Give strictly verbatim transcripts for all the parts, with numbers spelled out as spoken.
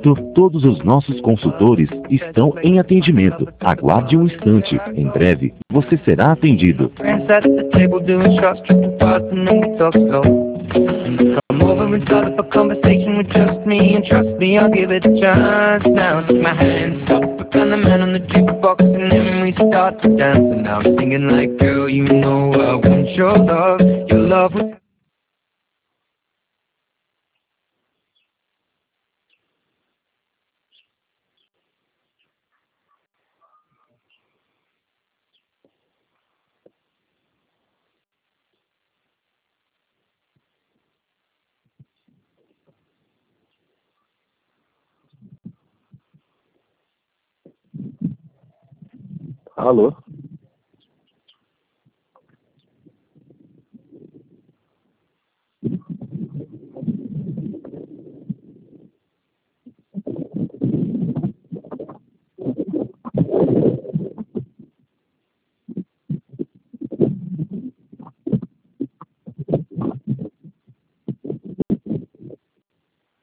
momento, todos os nossos consultores estão em atendimento. Aguarde um instante. Em breve, você será atendido. Come over and start up a conversation with just me, and trust me, I'll give it a chance. Now take my hand, stop it, and the man on the jukebox, and then we start to dance. And now I'm singing like, girl, you know I want your love, your love was... Alô?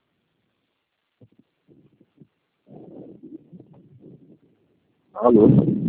Alô?